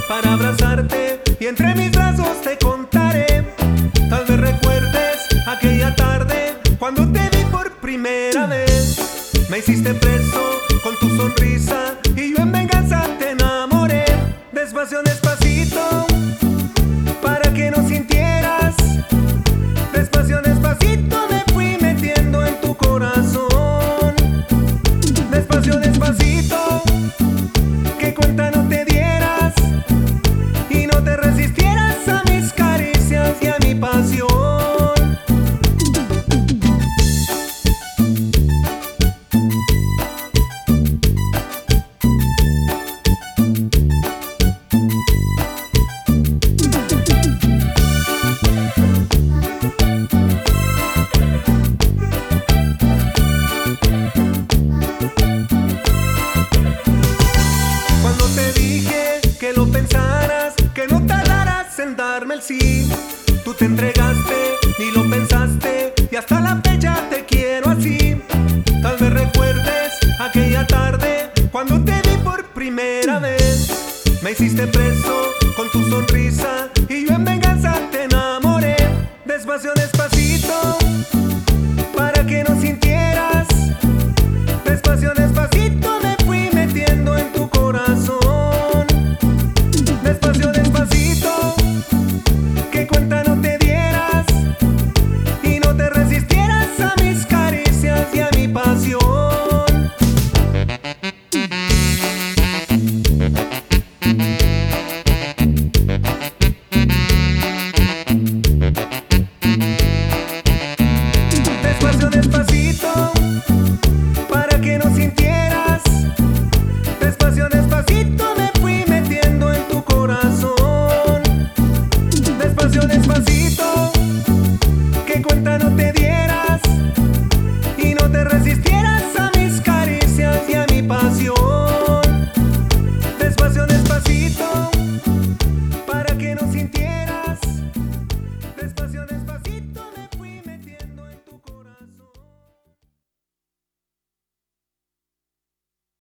para abrazarte y entre mis brazos te contaré. Tal vez recuerdes aquella tarde cuando te vi por primera vez. Me hiciste preso con tu sonrisa y yo en venganza te enamoré. Despacio, despacito, para que no sintieras. Despacio, despacito me fui metiendo en tu corazón. Despacio, despacito, que cuenta no te dieras y no te resistieras a mis caricias y a mi pasión. Cuando te dije que lo pensaras, que no tardaras en darme el sí, tú te entregaste, ni lo pensaste, y hasta la fecha te quiero así. Tal vez recuerdes aquella tarde cuando te vi por primera vez. Me hiciste preso con tu sonrisa y yo en venganza te enamoré. Despacio, despacito, para que no sintieras. Despacio, despacito me fui metiendo en tu corazón. Despacio, despacito, que cuenta no te dieras y no te resistieras a mis caricias y a mi pasión. Despacio, despacito, para que no sintieras. Despacio, despacito me fui metiendo en tu corazón. Despacio, despacito, que cuenta no te dieras y no te resistieras a mis caricias y a mi pasión. Despacio, despacito.